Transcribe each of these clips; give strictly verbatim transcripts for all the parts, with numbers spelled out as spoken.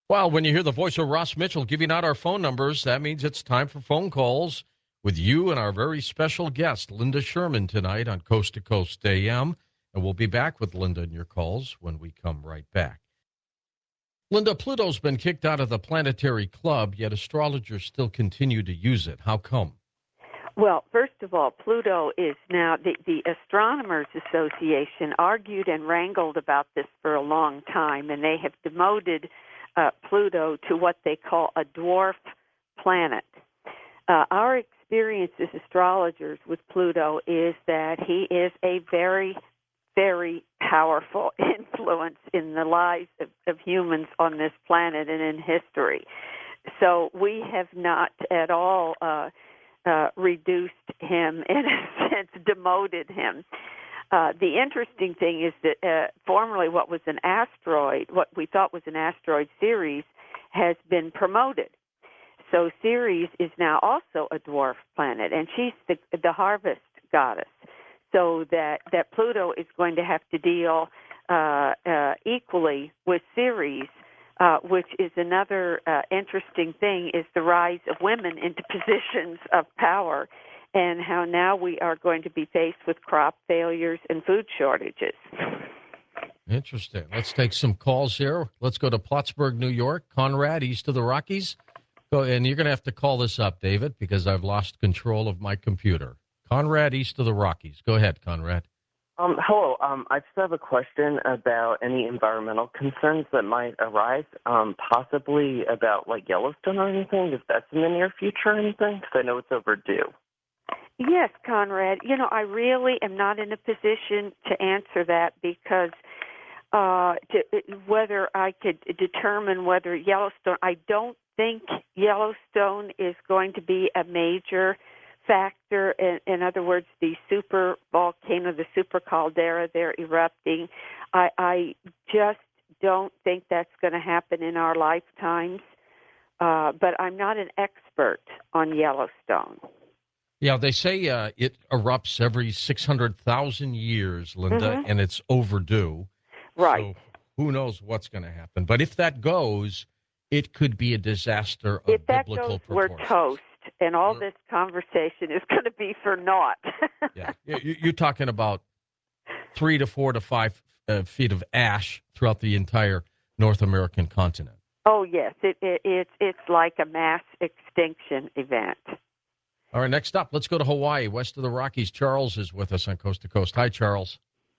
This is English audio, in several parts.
Well, when you hear the voice of Ross Mitchell giving out our phone numbers, that means it's time for phone calls with you and our very special guest, Linda Sherman, tonight on Coast to Coast A M. And we'll be back with Linda and your calls when we come right back. Linda, Pluto's been kicked out of the planetary club, yet astrologers still continue to use it. How come? Well, first of all, Pluto is now, the, the Astronomers Association argued and wrangled about this for a long time, and they have demoted uh, Pluto to what they call a dwarf planet. Uh, our experience as astrologers with Pluto is that he is a very, very powerful influence in the lives of, of humans on this planet and in history. So we have not at all uh, uh, reduced him, in a sense, demoted him. Uh, the interesting thing is that uh, formerly what was an asteroid, what we thought was an asteroid, Ceres, has been promoted. So Ceres is now also a dwarf planet, and she's the, the harvest goddess. So that, that Pluto is going to have to deal uh, uh, equally with Ceres, uh, which is another uh, interesting thing, is the rise of women into positions of power, and how now we are going to be faced with crop failures and food shortages. Interesting. Let's take some calls here. Let's go to Plattsburgh, New York. Conrad, east of the Rockies. Go, and you're going to have to call this up, David, because I've lost control of my computer. Conrad, east of the Rockies. Go ahead, Conrad. Um, hello. Um, I just have a question about any environmental concerns that might arise, um, possibly about like Yellowstone or anything, if that's in the near future or anything, because I know it's overdue. Yes, Conrad. You know, I really am not in a position to answer that because uh, to, whether I could determine whether Yellowstone, I don't think Yellowstone is going to be a major factor. In, in other words, the super volcano, the super caldera, they're erupting. I, I just don't think that's going to happen in our lifetimes. Uh, but I'm not an expert on Yellowstone. Yeah, they say uh, it erupts every six hundred thousand years, Linda, Mm-hmm. and it's overdue. Right. So who knows what's going to happen. But if that goes, it could be a disaster of if that biblical goes, we're proportions. toast, and all We're- this conversation is going to be for naught. Yeah, You- you're talking about three to four to five uh, feet of ash throughout the entire North American continent. Oh, yes. It, it, it's, it's like a mass extinction event. All right, next up, let's go to Hawaii, west of the Rockies. Charles is with us on Coast to Coast. Hi, Charles.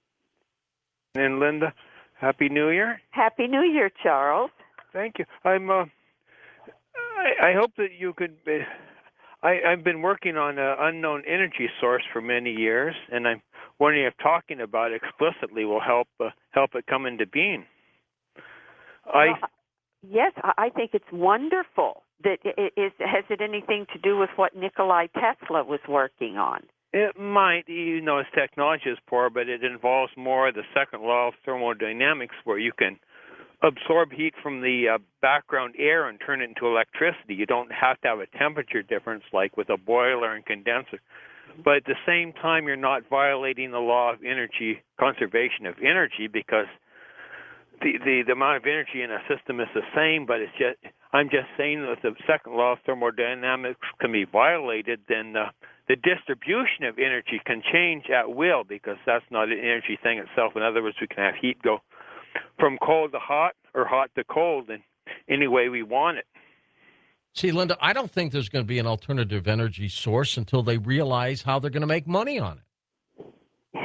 And Linda, Happy New Year. Happy New Year, Charles. Thank you. I'm. Uh, I, I hope that you could. Uh, I, I've been working on an unknown energy source for many years, and I'm wondering if talking about it explicitly will help uh, help it come into being. I. Well, yes, I think it's wonderful. That it is, has it anything to do with what Nikola Tesla was working on? It might, you know, as technology is poor, but it involves more the second law of thermodynamics, where you can absorb heat from the uh, background air and turn it into electricity. You don't have to have a temperature difference like with a boiler and condenser. But at the same time, you're not violating the law of energy conservation of energy, because the, the, the amount of energy in a system is the same, but it's just I'm just saying that if the second law of thermodynamics can be violated, then uh, the distribution of energy can change at will, because that's not an energy thing itself. In other words, we can have heat go from cold to hot or hot to cold in any way we want it. See, Linda, I don't think there's going to be an alternative energy source until they realize how they're going to make money on it.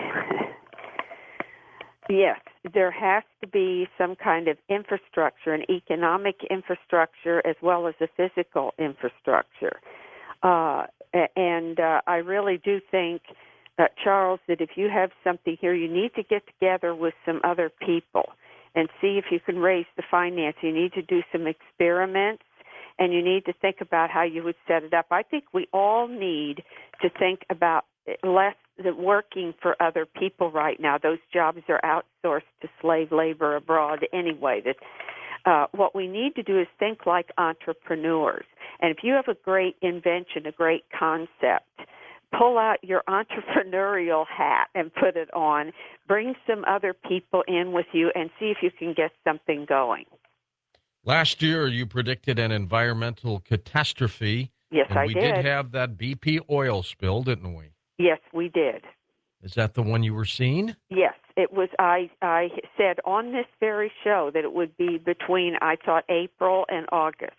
Yes, there has to be some kind of infrastructure, an economic infrastructure as well as a physical infrastructure. Uh, and uh, I really do think, uh, Charles, that if you have something here, you need to get together with some other people and see if you can raise the finance. You need to do some experiments, and you need to think about how you would set it up. I think we all need to think about less than working for other people right now. Those jobs are outsourced to slave labor abroad anyway. That uh, what we need to do is think like entrepreneurs. And if you have a great invention, a great concept, pull out your entrepreneurial hat and put it on. Bring some other people in with you and see if you can get something going. Last year, you predicted an environmental catastrophe, Yes, and I we did did. have that B P oil spill, didn't we? Yes, we did. Is that the one you were seeing? Yes, it was. I I said on this very show that it would be between, I thought, April and August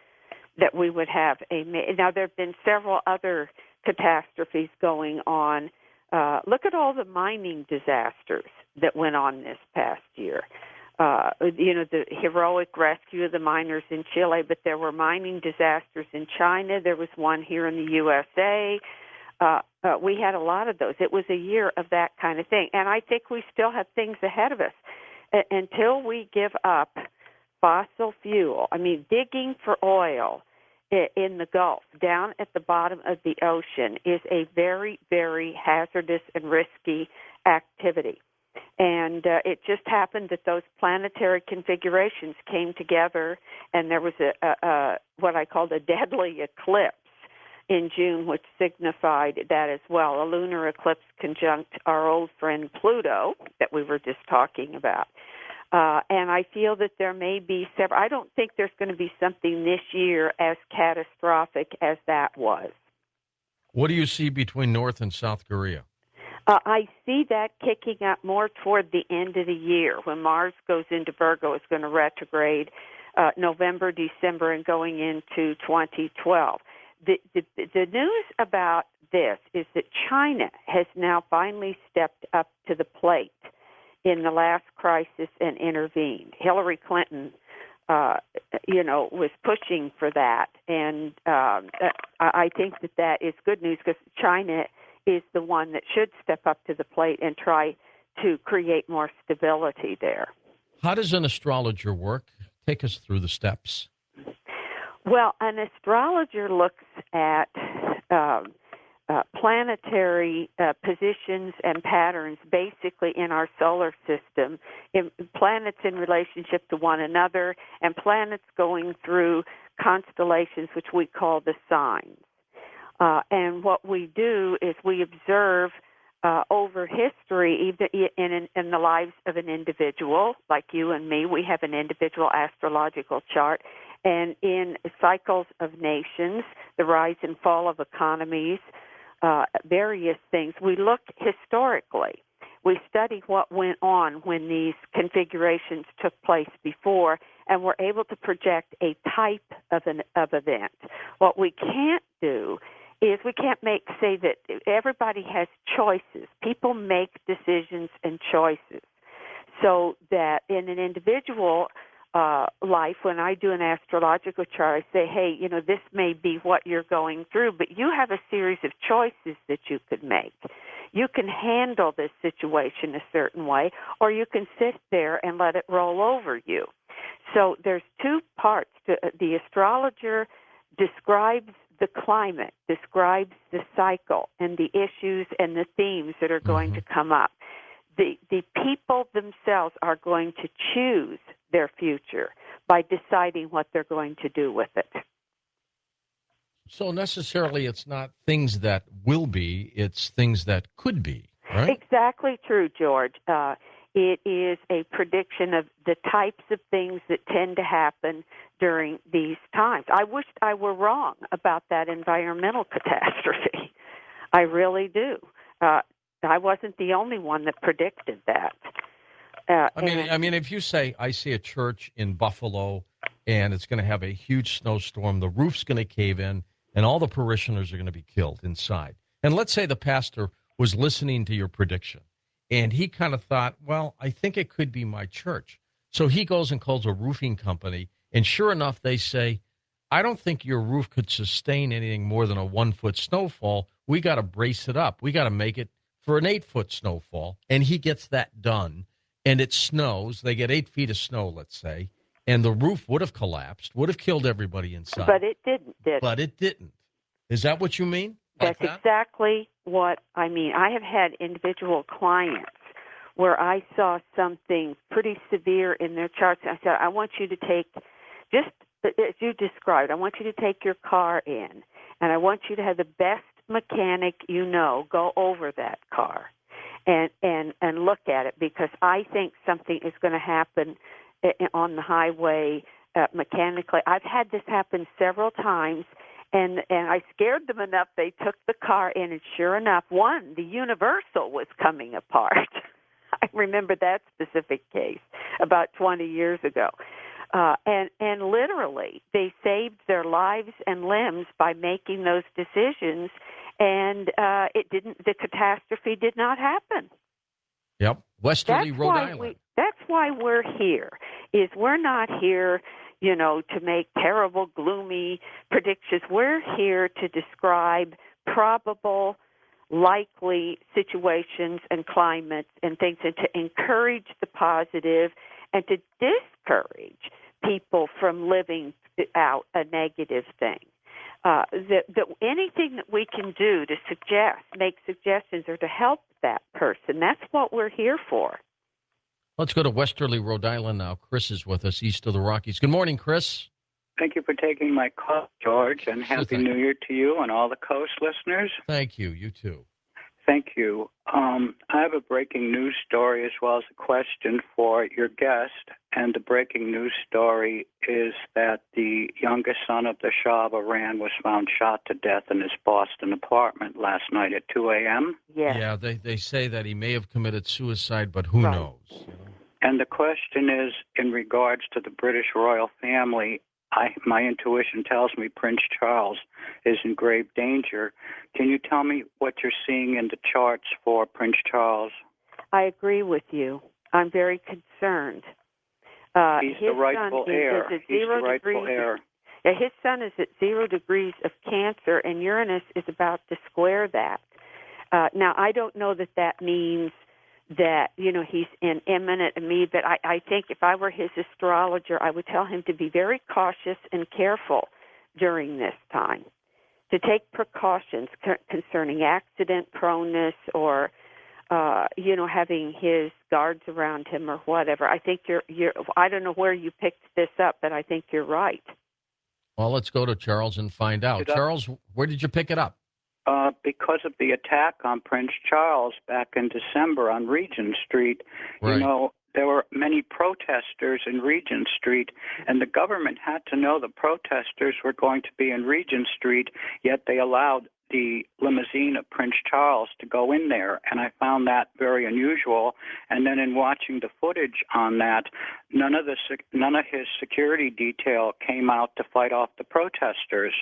that we would have a. Now there have been several other catastrophes going on. Uh, look at all the mining disasters that went on this past year. Uh, you know, the heroic rescue of the miners in Chile, but there were mining disasters in China. There was one here in the U S A. Uh, uh, we had a lot of those. It was a year of that kind of thing. And I think we still have things ahead of us. Uh, until we give up fossil fuel, I mean, digging for oil in the Gulf, down at the bottom of the ocean, is a very, very hazardous and risky activity. And uh, it just happened that those planetary configurations came together, and there was a, a, a what I called a deadly eclipse in June, which signified that as well, a lunar eclipse conjunct our old friend Pluto that we were just talking about. Uh, and I feel that there may be several. I don't think there's going to be something this year as catastrophic as that was. What do you see between North and South Korea? Uh, I see that kicking up more toward the end of the year when Mars goes into Virgo. It's going to retrograde uh, November, December, and going into twenty twelve. The, the, the news about this is that China has now finally stepped up to the plate in the last crisis and intervened. Hillary Clinton, uh, you know, was pushing for that, and um, I think that that is good news because China is the one that should step up to the plate and try to create more stability there. How does an astrologer work? Take us through the steps. Well, an astrologer looks at um, uh, planetary uh, positions and patterns basically in our solar system, in planets in relationship to one another, and planets going through constellations, which we call the signs. Uh, and what we do is we observe uh, over history, even in, in, in the lives of an individual, like you and me, we have an individual astrological chart, and in cycles of nations, the rise and fall of economies, uh, various things. We look historically. We study what went on when these configurations took place before, and we're able to project a type of an of event. What we can't do is we can't make say that everybody has choices. People make decisions and choices. So that in an individual uh, life, when I do an astrological chart, I say, hey, you know, this may be what you're going through, but you have a series of choices that you could make. You can handle this situation a certain way, or you can sit there and let it roll over you. So there's two parts to the astrologer describes the climate, describes the cycle and the issues and the themes that are going mm-hmm. to come up. The the people themselves are going to choose their future by deciding what they're going to do with it. So necessarily it's not things that will be, it's things that could be, right? Exactly true, George. Uh, it is a prediction of the types of things that tend to happen during these times. I wished I were wrong about that environmental catastrophe. I really do. Uh, I wasn't the only one that predicted that. Uh, I mean, and, I mean, if you say, I see a church in Buffalo and it's going to have a huge snowstorm, the roof's going to cave in, and all the parishioners are going to be killed inside. And let's say the pastor was listening to your prediction, and he kind of thought, well, I think it could be my church. So he goes and calls a roofing company, and sure enough, they say, I don't think your roof could sustain anything more than a one-foot snowfall. We got to brace it up. We got to make it for an eight-foot snowfall. And he gets that done, and it snows. They get eight feet of snow, let's say, and the roof would have collapsed, would have killed everybody inside. But it didn't, did it? But it didn't. Is that what you mean? Like That's that? exactly what I mean. I have had individual clients where I saw something pretty severe in their charts. I said, I want you to take, just as you described, I want you to take your car in, and I want you to have the best mechanic you know go over that car and, and, and look at it, because I think something is going to happen on the highway uh, mechanically. I've had this happen several times, and and I scared them enough. They took the car in, and sure enough, one, the universal was coming apart. I remember that specific case about twenty years ago. Uh, and, and literally, they saved their lives and limbs by making those decisions, and uh, it didn't. The catastrophe did not happen. Yep, Westerly, That's Rhode why Island. We, that's why we're here. Is we're not here, you know, to make terrible, gloomy predictions. We're here to describe probable, likely situations and climates and things, and to encourage the positive and to discourage people from living out a negative thing. Uh, that, that anything that we can do to suggest, make suggestions, or to help that person, that's what we're here for. Let's go to Westerly, Rhode Island now. Chris is with us, east of the Rockies. Good morning, Chris. Thank you for taking my call, George, and Sure Happy thing. New Year to you and all the Coast listeners. Thank you. You too. Thank you. Um, I have a breaking news story as well as a question for your guest. And the breaking news story is that the youngest son of the Shah of Iran was found shot to death in his Boston apartment last night at two a.m. Yes. Yeah, they, they say that he may have committed suicide, but who Right. knows? You know? And the question is, in regards to the British royal family, I, my intuition tells me Prince Charles is in grave danger. Can you tell me what you're seeing in the charts for Prince Charles? I agree with you. I'm very concerned. Uh, He's his the rightful son heir. Is, is at He's zero the rightful degrees heir. Of, yeah, his son is at zero degrees of cancer, and Uranus is about to square that. Uh, now, I don't know that that means that, you know, he's in imminent immediate, but I, I think if I were his astrologer, I would tell him to be very cautious and careful during this time, to take precautions c- concerning accident proneness or, uh, you know, having his guards around him or whatever. I think you're, you're, I don't know where you picked this up, but I think you're right. Well, let's go to Charles and find out. It up. Charles, where did you pick it up? Uh, because of the attack on Prince Charles back in December on Regent Street, Right. you know, there were many protesters in Regent Street, and the government had to know the protesters were going to be in Regent Street, yet they allowed the limousine of Prince Charles to go in there, and I found that very unusual. And then in watching the footage on that, none of the none of his security detail came out to fight off the protesters.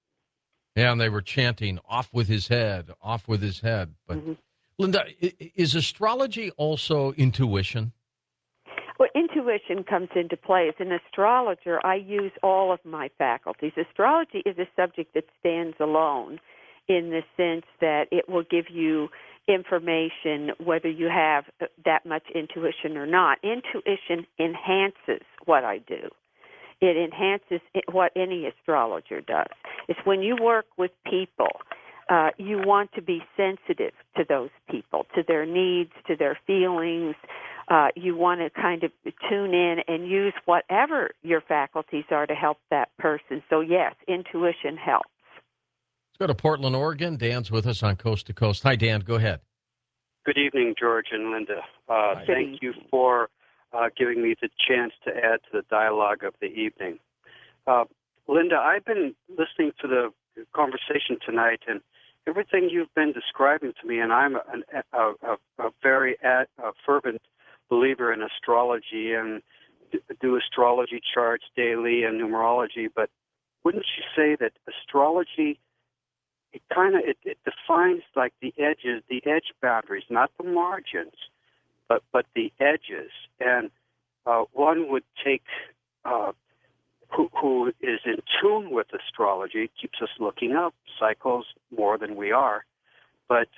Yeah, and they were chanting, off with his head, off with his head. But, Mm-hmm. Linda, i- is astrology also intuition? Well, intuition comes into play. As an astrologer, I use all of my faculties. Astrology is a subject that stands alone in the sense that it will give you information whether you have that much intuition or not. Intuition enhances what I do. It enhances what any astrologer does. It's when you work with people, uh, you want to be sensitive to those people, to their needs, to their feelings. Uh, you want to kind of tune in and use whatever your faculties are to help that person. So, yes, intuition helps. Let's go to Portland, Oregon. Dan's with us on Coast to Coast. Hi, Dan. Go ahead. Good evening, George and Linda. Uh, Hi. thank you for uh, giving me the chance to add to the dialogue of the evening. Uh, Linda, I've been listening to the conversation tonight, and everything you've been describing to me, and I'm an, a, a, a very ad, a fervent believer in astrology and do astrology charts daily and numerology, but wouldn't you say that astrology, it kind of, it, it defines like the edges, the edge boundaries, not the margins, but, but the edges. And uh, one would take, uh, who, who is in tune with astrology, keeps us looking up cycles more than we are, but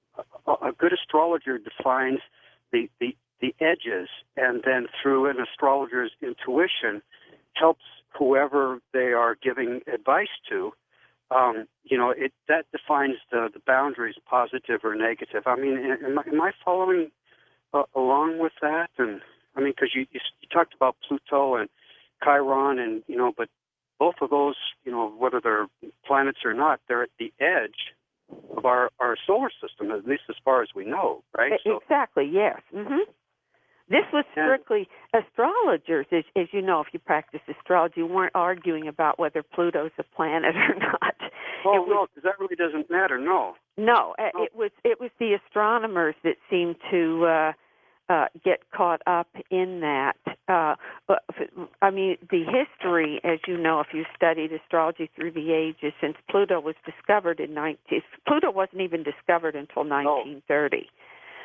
a, a good astrologer defines the, the, the edges, and then through an astrologer's intuition helps whoever they are giving advice to. Um, you know, it that defines the, the boundaries, positive or negative. I mean, am I, am I following uh, along with that? And I mean, because you, you you talked about Pluto and Chiron, and you know, but both of those, you know, whether they're planets or not, they're at the edge of our, our solar system, at least as far as we know, right? So, Exactly. Yes. Mm-hmm. This was strictly astrologers, as, as you know, if you practice astrology, weren't arguing about whether Pluto's a planet or not. Oh, it was, no, because that really doesn't matter, no. No, it was it was the astronomers that seemed to uh, uh, get caught up in that. Uh, but, I mean, the history, as you know, if you studied astrology through the ages, since Pluto was discovered in nineteen, Pluto wasn't even discovered until nineteen thirty. No.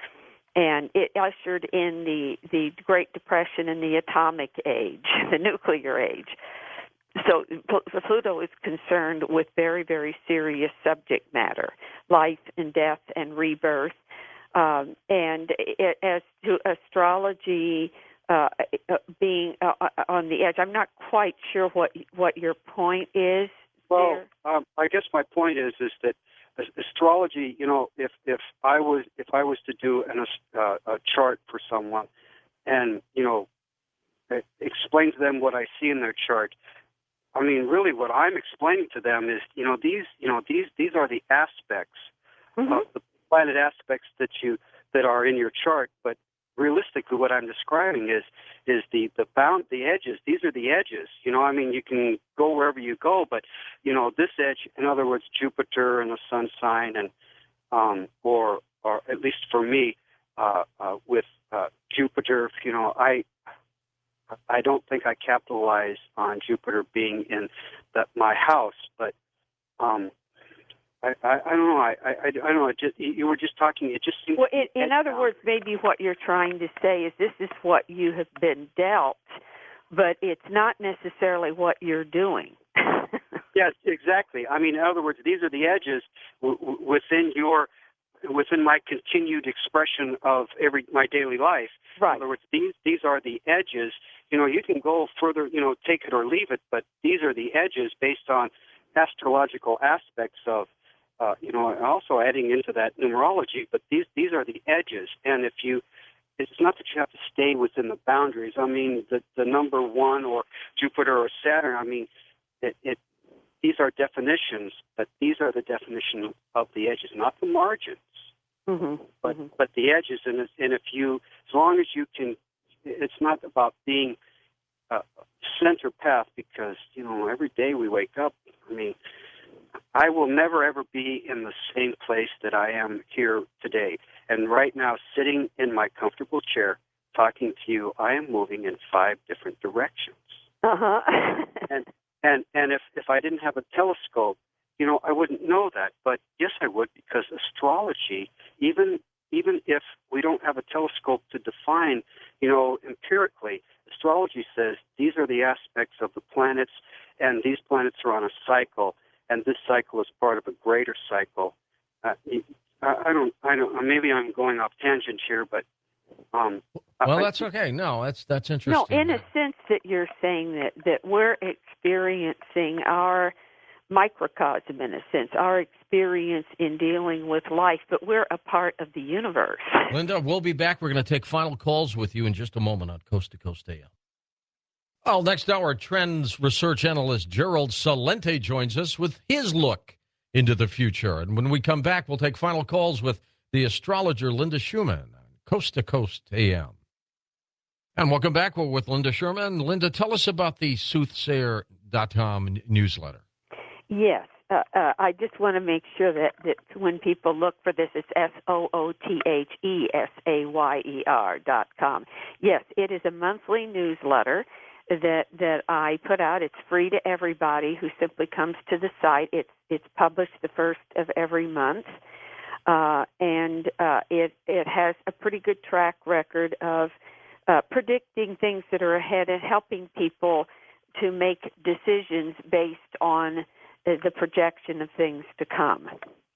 And it ushered in the, the Great Depression and the atomic age, the nuclear age. So Pluto is concerned with very, very serious subject matter, life and death and rebirth. Um, and it, as to astrology uh, being uh, on the edge, I'm not quite sure what what your point is. Well, um, I guess my point is is that astrology, you know, if if I was if I was to do an, uh, a chart for someone, and you know, explain to them what I see in their chart, I mean, really, what I'm explaining to them is, you know, these, you know, these these are the aspects mm-hmm. of the planet aspects that you that are in your chart, but realistically, what I'm describing is is the the bound the edges. These are the edges. You know, I mean, you can go wherever you go, but you know, this edge, in other words, Jupiter and the sun sign, and um, or or at least for me, uh, uh, with uh, Jupiter, you know, I I don't think I capitalize on Jupiter being in that my house, but um, I, I, I don't know. I, I, I don't know. It just, you were just talking. It just seems. Well, in, in other down. words, maybe what you're trying to say is this is what you have been dealt, but it's not necessarily what you're doing. Yes, exactly. I mean, in other words, these are the edges w- w- within your, within my continued expression of every my daily life. Right. In other words, these these are the edges. You know, you can go further. You know, take it or leave it, but these are the edges based on astrological aspects of. Uh, you know, also adding into that numerology, but these these are the edges, and if you, it's not that you have to stay within the boundaries. I mean, the the number one or Jupiter or Saturn. I mean, it, it these are definitions, but these are the definition of the edges, not the margins, mm-hmm. but mm-hmm. but the edges. And and if you, as long as you can, it's not about being a center path, because you know every day we wake up. I mean. I will never, ever be in the same place that I am here today. And right now, sitting in my comfortable chair, talking to you, I am moving in five different directions. Uh-huh. and and and if, if I didn't have a telescope, you know, I wouldn't know that. But yes, I would, because astrology, even even if we don't have a telescope to define, you know, empirically, astrology says these are the aspects of the planets, and these planets are on a cycle. And this cycle is part of a greater cycle. Uh, I, I don't, I don't. Maybe I'm going off tangent here, but um, well, I, that's okay. No, that's that's interesting. No, in a sense that you're saying that that we're experiencing our microcosm, in a sense, our experience in dealing with life, but we're a part of the universe. Linda, we'll be back. We're going to take final calls with you in just a moment on Coast to Coast A M. Well, next hour, trends research analyst Gerald Celente joins us with his look into the future. And when we come back, we'll take final calls with the astrologer Linda Schumann on Coast to Coast A M. And welcome back. We're with Linda Schumann. Linda, tell us about the soothsayer dot com newsletter. Yes. Uh, uh, I just want to make sure that, that when people look for this, it's S O O T H E S A Y E R dot com. Yes, it is a monthly newsletter that that I put out. It's free to everybody who simply comes to the site. It's it's published the first of every month, uh, and uh, it it has a pretty good track record of uh, predicting things that are ahead and helping people to make decisions based on the projection of things to come.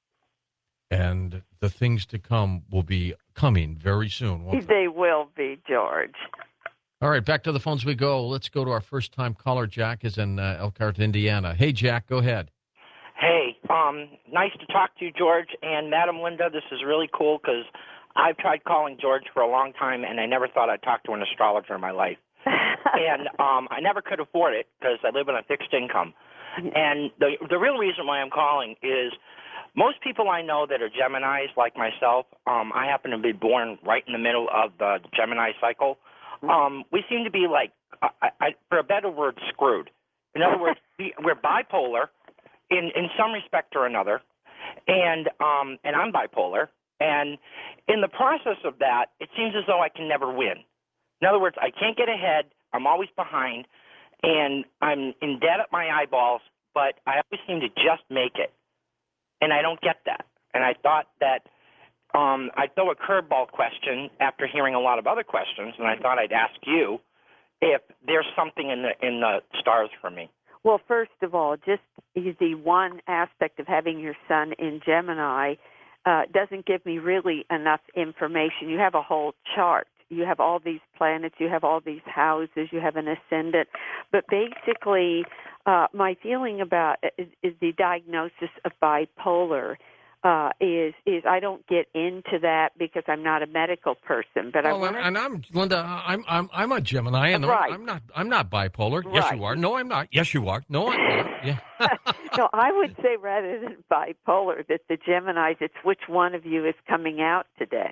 And the things to come will be coming very soon, won't they? They will be, George. All right, back to the phones we go. Let's go to our first-time caller. Jack is in uh, Elkhart, Indiana. Hey, Jack, go ahead. Hey, um, nice to talk to you, George. And Madam Linda, this is really cool because I've tried calling George for a long time, and I never thought I'd talk to an astrologer in my life. and um, I never could afford it because I live on a fixed income. And the the real reason why I'm calling is most people I know that are Geminis, like myself, um, I happen to be born right in the middle of the Gemini cycle. um, we seem to be like, I, I, for a better word, screwed. In other words, we, we're bipolar in, in some respect or another, and um, and I'm bipolar. And in the process of that, it seems as though I can never win. In other words, I can't get ahead. I'm always behind, and I'm in debt at my eyeballs, but I always seem to just make it. And I don't get that. And I thought that um, I'd throw a curveball question after hearing a lot of other questions, and I thought I'd ask you if there's something in the in the stars for me. Well, first of all, just the one aspect of having your sun in Gemini uh, doesn't give me really enough information. You have a whole chart. You have all these planets. You have all these houses. You have an ascendant. But basically, uh, my feeling about is, is the diagnosis of bipolar. Uh, is is I don't get into that because I'm not a medical person, but well, I want and, and I'm Linda. I'm I'm I'm a Gemini, and right. I'm not I'm not bipolar. Right. Yes, you are. No, I'm not. Yes, you are. No, I'm not. Yeah. No, I would say rather than bipolar, that the Geminis, it's which one of you is coming out today.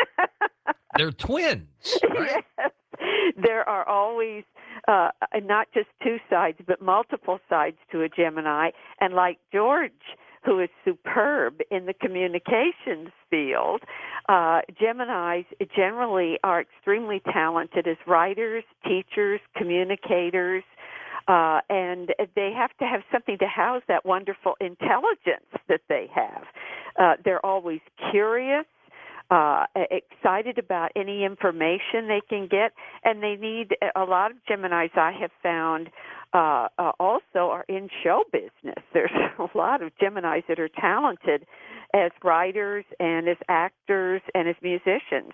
They're twins, right? Yes. There are always uh, not just two sides, but multiple sides to a Gemini, and like George, who is superb in the communications field, uh, Geminis generally are extremely talented as writers, teachers, communicators, uh, and they have to have something to house that wonderful intelligence that they have. Uh, they're always curious, uh, excited about any information they can get, and they need a lot of Geminis I have found uh, uh, also are in show business. There's a lot of Geminis that are talented as writers and as actors and as musicians.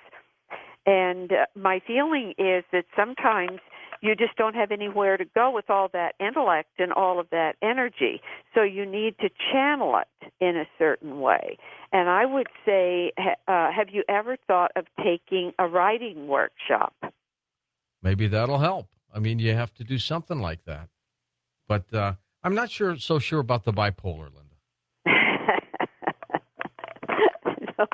And uh, my feeling is that sometimes you just don't have anywhere to go with all that intellect and all of that energy. So you need to channel it in a certain way. And I would say, uh, have you ever thought of taking a writing workshop? Maybe that'll help. I mean, you have to do something like that. But uh, I'm not sure so sure about the bipolar, Linda. no,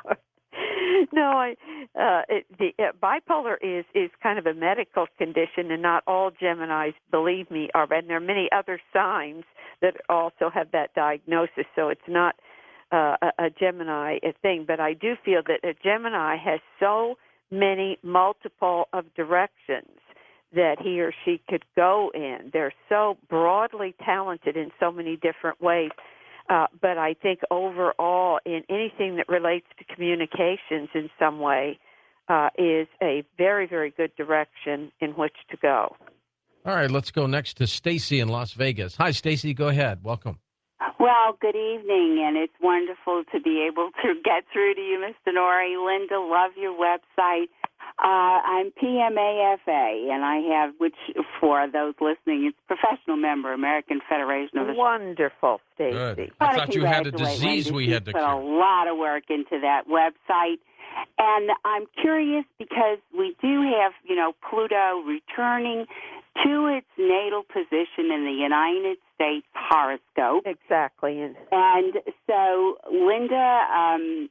no, I, uh, it, the uh, bipolar is, is kind of a medical condition, and not all Geminis, believe me, are. And there are many other signs that also have that diagnosis. So it's not uh, a, a Gemini thing. But I do feel that a Gemini has so many multiple of directions that he or she could go in. They're so broadly talented in so many different ways. Uh, but I think overall, in anything that relates to communications in some way, uh, is a very, very good direction in which to go. All right, let's go next to Stacy in Las Vegas. Hi, Stacy. Go ahead. Welcome. Well, good evening, and it's wonderful to be able to get through to you, Mister Norrie. Linda, love your website. Uh, I'm P M A F A, and I have, which for those listening, it's professional member, American Federation of Wonderful, Stacy. Good. I thought you had a disease Linda. we She had to put cure. a lot of work into that website. And I'm curious because we do have, you know, Pluto returning to its natal position in the United States horoscope. Exactly. And so, Linda, um,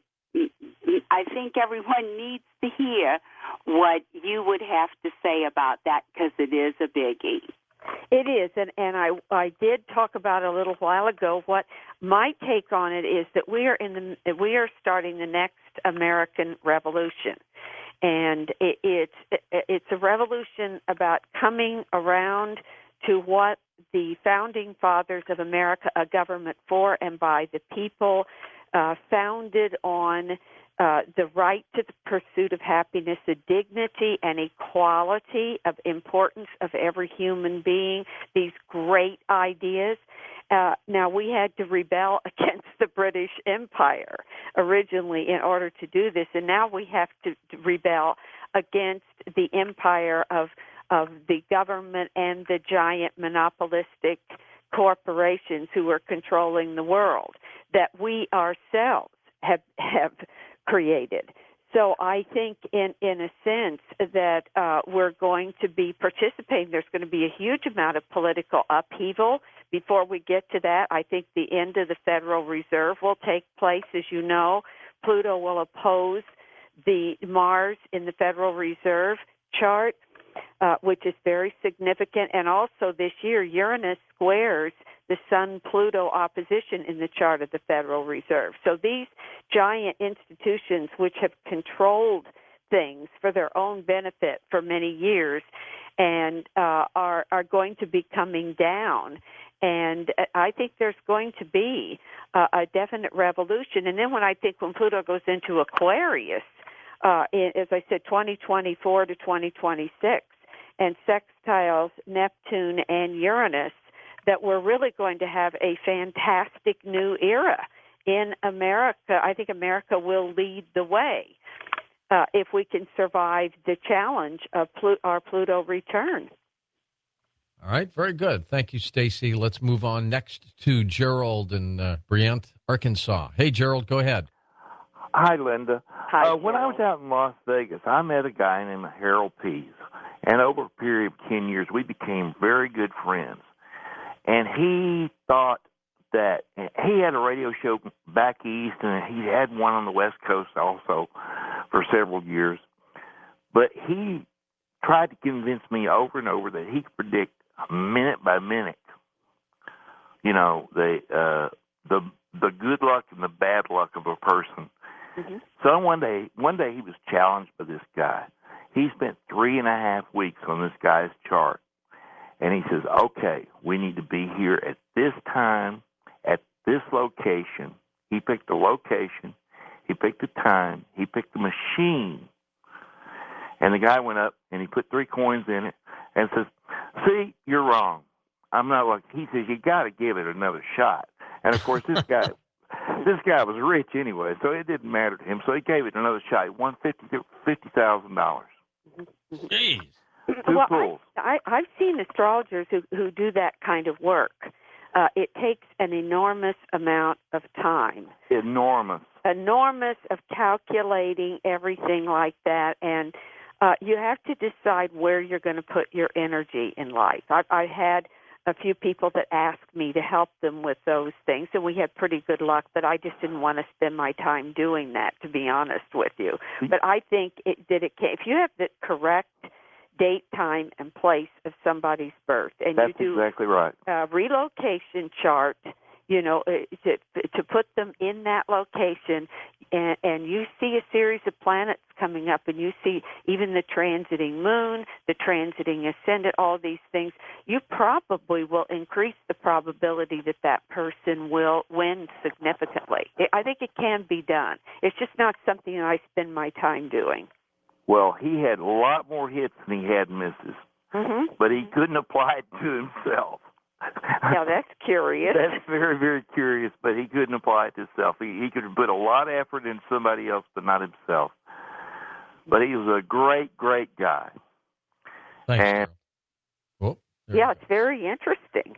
I think everyone needs to hear what you would have to say about that because it is a biggie. It is, and, and I I did talk about it a little while ago. What my take on it is that we are in the we are starting the next American Revolution, and it, it's it, it's a revolution about coming around to what the founding fathers of America, a government for and by the people, uh, founded on. Uh, the right to the pursuit of happiness, the dignity and equality of importance of every human being, these great ideas. Uh, now, we had to rebel against the British Empire originally in order to do this, and now we have to, to rebel against the empire of, of the government and the giant monopolistic corporations who are controlling the world that we ourselves have have created. So I think in, in a sense that uh, we're going to be participating. There's going to be a huge amount of political upheaval. Before we get to that, I think the end of the Federal Reserve will take place. As you know, Pluto will oppose the Mars in the Federal Reserve chart. uh, which is very significant. And also this year, Uranus squares the Sun-Pluto opposition in the chart of the Federal Reserve. So these giant institutions, which have controlled things for their own benefit for many years, and uh, are are going to be coming down. And I think there's going to be uh, a definite revolution. And then when I think when Pluto goes into Aquarius, uh, in, as I said, twenty twenty-four to twenty twenty-six, and sextiles Neptune and Uranus, that we're really going to have a fantastic new era in America. I think America will lead the way uh, if we can survive the challenge of Plu- our Pluto return. All right, very good. Thank you, Stacy. Let's move on next to Gerald in uh, Brient, Arkansas. Hey, Gerald, go ahead. Hi, Linda. Hi, uh, when I was out in Las Vegas, I met a guy named Harold Pease, and over a period of ten years, we became very good friends. And he thought that he had a radio show back east, and he had one on the West Coast also for several years. But he tried to convince me over and over that he could predict minute by minute, you know, the uh, the the good luck and the bad luck of a person. Mm-hmm. So one day, one day he was challenged by this guy. He spent three and a half weeks on this guy's chart, and he says, "Okay, we need to be here at this time, at this location." He picked the location, he picked the time, he picked the machine, and the guy went up and he put three coins in it and says, "See, you're wrong. I'm not like." He says, "You got to give it another shot." And of course, this guy, this guy was rich anyway, so it didn't matter to him. So he gave it another shot. He won fifty fifty thousand dollars. Jeez. Two well, pulls. I, I, I've seen astrologers who who do that kind of work. Uh, it takes an enormous amount of time. Enormous. Enormous of calculating everything like that, and uh, you have to decide where you're going to put your energy in life. I, I had a few people that asked me to help them with those things, and we had pretty good luck, but I just didn't want to spend my time doing that, to be honest with you. But I think it, that it can, if you have the correct date, time, and place of somebody's birth, and That's you do exactly right. a relocation chart, you know, to, to put them in that location, and, and you see a series of planets coming up, and you see even the transiting moon, the transiting ascendant, all these things, you probably will increase the probability that that person will win significantly. I think it can be done. It's just not something that I spend my time doing. Well, he had a lot more hits than he had misses, mm-hmm. but he couldn't apply it to himself. Now, that's curious. That's very, very curious, but he couldn't apply it to himself. He, he could put a lot of effort into somebody else, but not himself. But he was a great, great guy. Thanks. And, oh, yeah, it's very interesting.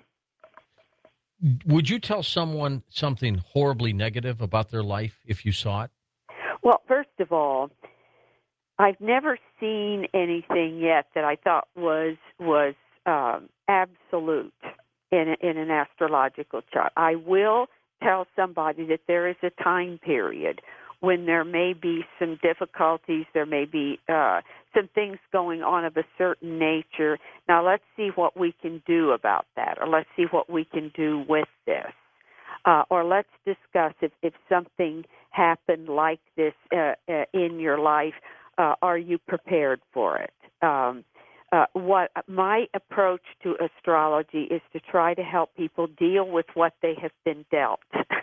Would you tell someone something horribly negative about their life if you saw it? Well, first of all, I've never seen anything yet that I thought was was um, absolute in in an astrological chart. I will tell somebody that there is a time period when there may be some difficulties, there may be uh, some things going on of a certain nature. Now, let's see what we can do about that, or let's see what we can do with this. Uh, or let's discuss if, if something happened like this uh, uh, in your life, uh, are you prepared for it? Um, uh, what my approach to astrology is to try to help people deal with what they have been dealt,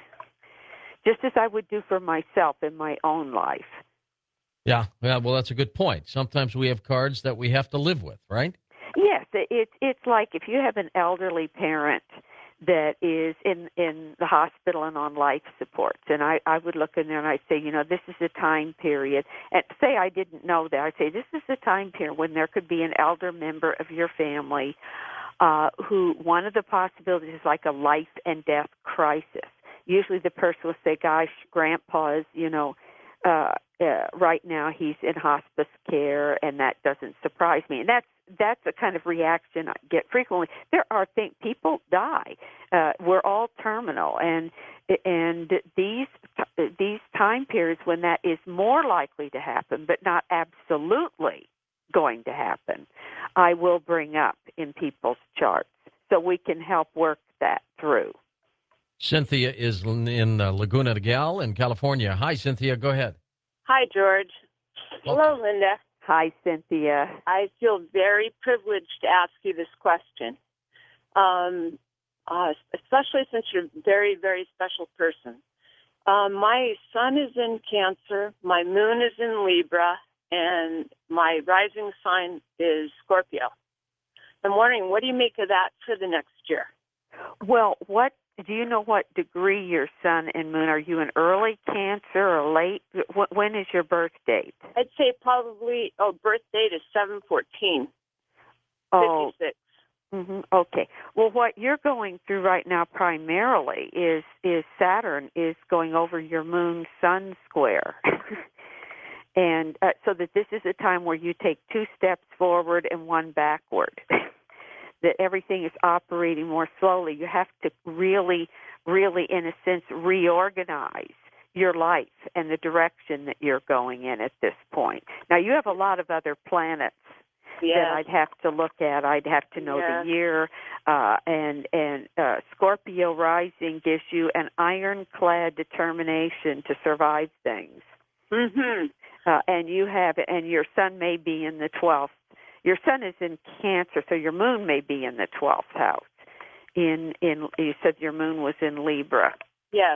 just as I would do for myself in my own life. Yeah, yeah, well, that's a good point. Sometimes we have cards that we have to live with, right? Yes, it's it's like if you have an elderly parent that is in, in the hospital and on life supports, and I, I would look in there and I'd say, you know, this is a time period, and say I didn't know that, I'd say this is a time period when there could be an elder member of your family uh, who one of the possibilities is like a life and death crisis. Usually the person will say, gosh, Grandpa is, you know, uh, uh, right now he's in hospice care, and that doesn't surprise me. And that's that's a kind of reaction I get frequently. There are things, people die. Uh, we're all terminal, and and these these time periods when that is more likely to happen, but not absolutely going to happen, I will bring up in people's charts so we can help work that through. Cynthia is in uh, Laguna Niguel in California. Hi, Cynthia. Go ahead. Hi, George. Welcome. Hello, Linda. Hi, Cynthia. I feel very privileged to ask you this question, um, uh, especially since you're a very, very special person. Um, my sun is in Cancer, my moon is in Libra, and my rising sign is Scorpio. I'm wondering, what do you make of that for the next year? Well, what do you know what degree your sun and moon? Are you an early Cancer or late? Wh- When is your birth date? I'd say probably, oh, birth date is seven fourteen Oh, fifty-six. hmm okay. Well, what you're going through right now primarily is is Saturn is going over your moon sun square. And uh, so that this is a time where you take two steps forward and one backward. That everything is operating more slowly. You have to really, really, in a sense, reorganize your life and the direction that you're going in at this point. Now, you have a lot of other planets Yes. that I'd have to look at. I'd have to know Yes. the year, uh, and and uh, Scorpio rising gives you an ironclad determination to survive things. Mm-hmm. Uh, and you have, and your sun may be in the twelfth. Your sun is in Cancer, so your moon may be in the twelfth house. In in you said your moon was in Libra. Yes.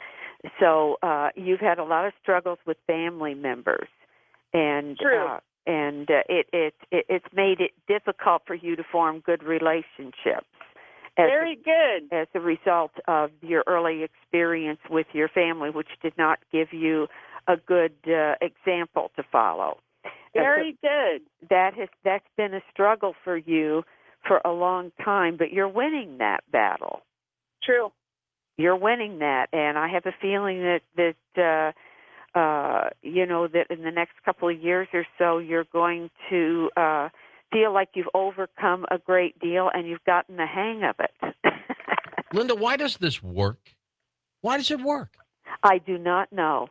So uh, you've had a lot of struggles with family members, and True. uh, and uh, it, it it it's made it difficult for you to form good relationships. As Very good. As a result of your early experience with your family, which did not give you a good uh, example to follow. Very good. That has that's been a struggle for you for a long time, but you're winning that battle. True. You're winning that, and I have a feeling that that uh, uh, you know that in the next couple of years or so, you're going to uh, feel like you've overcome a great deal and you've gotten the hang of it. Linda, why does this work? Why does it work? I do not know.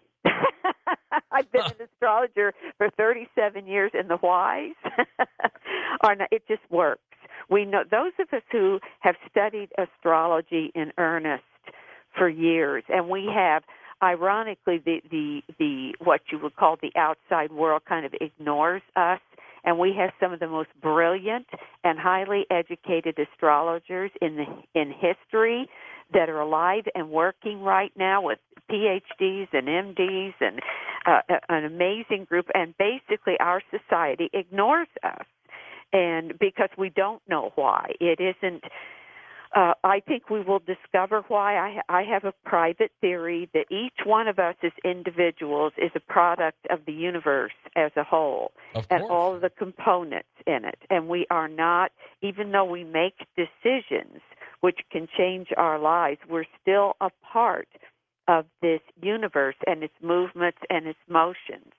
I've been an astrologer for thirty-seven years, and the whys are not, it just works. We know those of us who have studied astrology in earnest for years, and we have, ironically, the the the what you would call the outside world kind of ignores us, and we have some of the most brilliant and highly educated astrologers in the in history that are alive and working right now with P H Ds and M Ds and uh, an amazing group. And basically our society ignores us, and because we don't know why. It isn't, uh, I think we will discover why. I, I have a private theory that each one of us as individuals is a product of the universe as a whole, and all of the components in it. And we are not, even though we make decisions which can change our lives, we're still a part of this universe and its movements and its motions.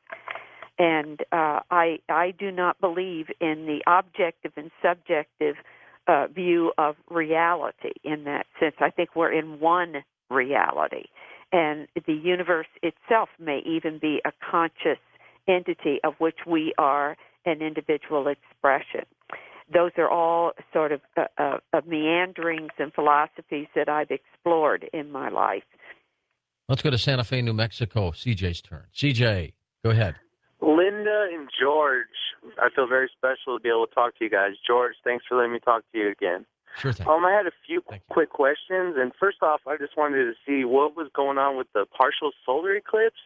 And uh, I I do not believe in the objective and subjective uh, view of reality in that sense. I think we're in one reality, and the universe itself may even be a conscious entity of which we are an individual expression. Those are all sort of uh, uh, uh, meanderings and philosophies that I've explored in my life. Let's go to Santa Fe, New Mexico. C J's turn. C J, go ahead. Linda and George, I feel very special to be able to talk to you guys. George, thanks for letting me talk to you again. Sure thing. Um, I had a few quick questions, and first off, I just wanted to see what was going on with the partial solar eclipse.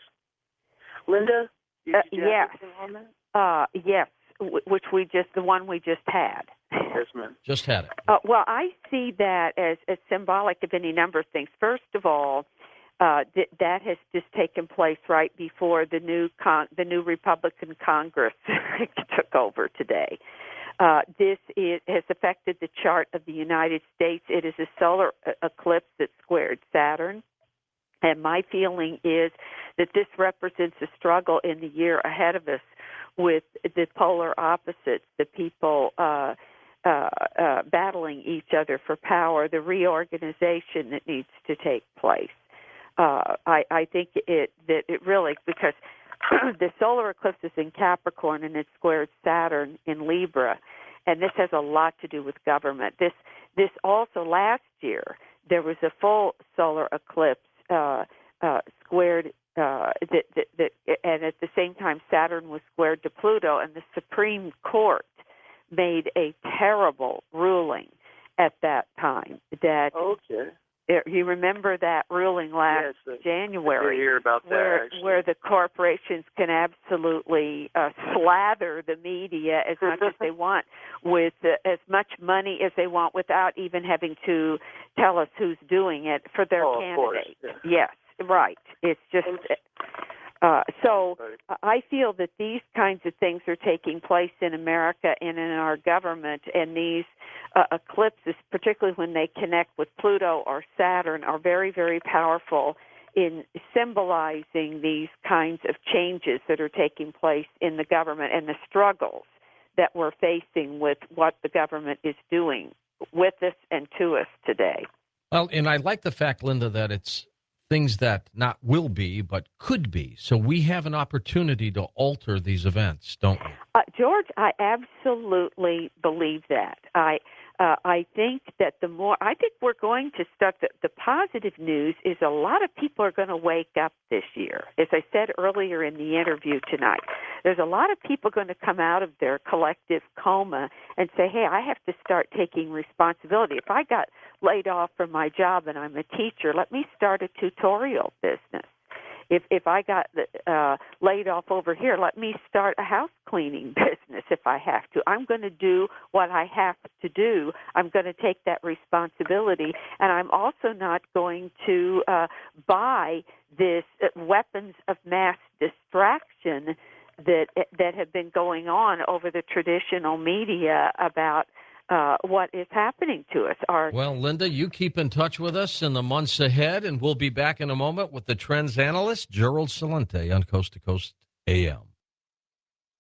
Linda, did, Uh, did you have yes. anything on that? Uh, yes, w- which we just, the one we just had. Yes, ma'am. Just had it. Uh, well, I see that as, as symbolic of any number of things. First of all, uh, th- that has just taken place right before the new con- the new Republican Congress took over today. Uh, this is, has affected the chart of the United States. It is a solar eclipse that squared Saturn. And my feeling is that this represents a struggle in the year ahead of us with the polar opposites, the people uh, uh, uh, battling each other for power, the reorganization that needs to take place. Uh, I, I think it that it really, because the solar eclipse is in Capricorn and it squares Saturn in Libra, and this has a lot to do with government. This this also last year there was a full solar eclipse uh, uh, squared. Uh, that, that, that, and at the same time, Saturn was squared to Pluto, and the Supreme Court made a terrible ruling at that time. That okay, you remember that ruling last yes, January, I did hear about that, where actually. where the corporations can absolutely uh, slather the media as much as they want, with uh, as much money as they want, without even having to tell us who's doing it for their oh, candidate. Of course, yeah. Yes. Right. It's just uh, so I feel that these kinds of things are taking place in America and in our government, and these uh, eclipses, particularly when they connect with Pluto or Saturn, are very, very powerful in symbolizing these kinds of changes that are taking place in the government and the struggles that we're facing with what the government is doing with us and to us today. Well, and I like the fact, Linda, that it's things that not will be, but could be. So we have an opportunity to alter these events, don't we? Uh, George, I absolutely believe that. I uh, I think that the more, I think we're going to start, the, the positive news is a lot of people are going to wake up this year. As I said earlier in the interview tonight, there's a lot of people going to come out of their collective coma and say, hey, I have to start taking responsibility. If I got laid off from my job and I'm a teacher, let me start a tutorial business. If if I got uh, laid off over here, let me start a house cleaning business if I have to. I'm going to do what I have to do. I'm going to take that responsibility, and I'm also not going to uh, buy this uh, weapons of mass distraction that that have been going on over the traditional media about Uh, what is happening to us. Our well, Linda, you keep in touch with us in the months ahead, and we'll be back in a moment with the trends analyst, Gerald Celente, on Coast to Coast A M.